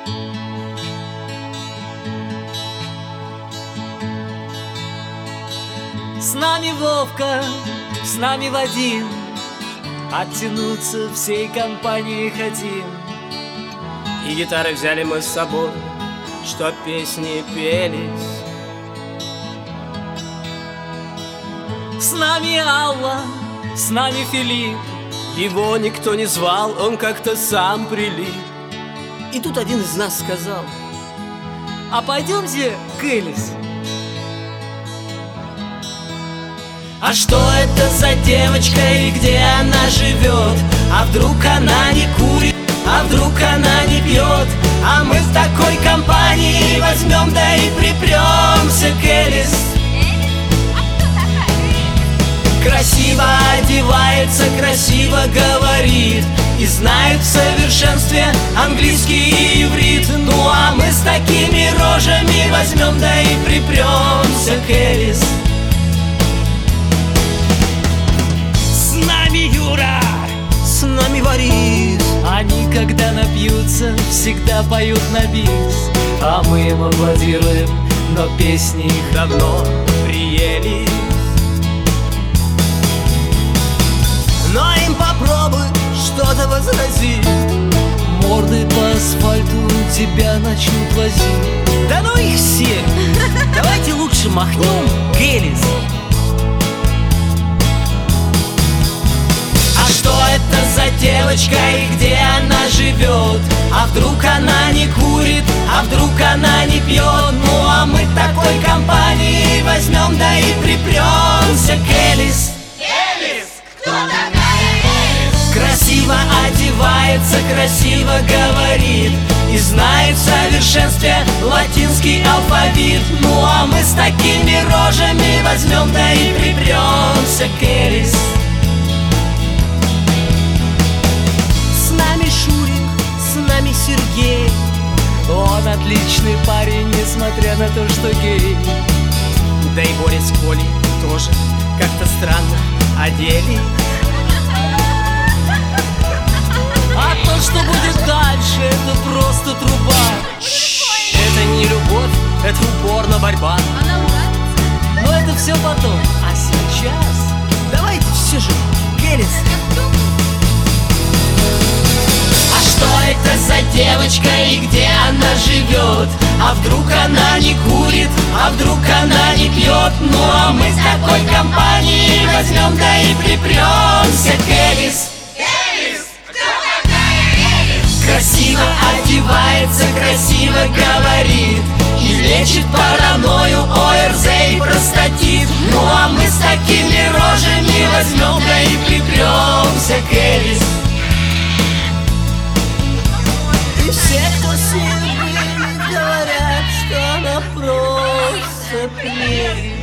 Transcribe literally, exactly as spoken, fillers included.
С нами Вовка, с нами Вадим, оттянуться всей компанией хотим. И гитары взяли мы с собой, чтоб песни пелись. С нами Алла, с нами Филипп. Его никто не звал, он как-то сам прилип. И тут один из нас сказал: а пойдемте к Элис. А что это за девочка и где она живет? А вдруг она не курит, а вдруг она не пьет? А мы с такой компанией возьмем, да и припремся к Элис. Красиво одевается, красиво говорит и знает в совершенстве английский и иврит. Ну а мы с такими рожами возьмем, да и припремся к Элис. С нами Юра, с нами Борис. они, когда напьются, всегда поют на бис. А мы им аплодируем, но песни их Давно приели. Но им попробуй что-то возразить. мордой по асфальту тебя начнут возить. Да ну их всех! Давайте лучше махнем к Элис. А что это за девочка и где она живет? А вдруг она не курит, а вдруг она не пьет? Ну а мы такой компанией возьмем, да и припремся к Элис. Элис! Кто такая Элис? Красиво одевается, красиво говорит и знает в совершенстве латинский алфавит. Ну а мы с такими рожами возьмем, да и припремся к Элис. С нами Шурик, с нами Сергей. Он отличный парень, несмотря на то, что гей. Да и Боря с Колей тоже как-то странно одели. А то, что будет дальше, это просто труба. Это не любовь, это упорно борьба. Она нравится? Но это все потом. А сейчас Давайте все же к Элис. А что это за девочка и где она живет? А вдруг она не курит, а вдруг она не пьет? Ну а мы с такой компанией возьмем, да и припремся к Элис. Элис! Кто такая Элис? Красиво одевается, красиво говорит и лечит паранойю, ОРЗ и простатит. Ну а мы с такими рожами возьмем, да и припремся к Элис. И все, кто с ней были, говорят, что она просто прелесть.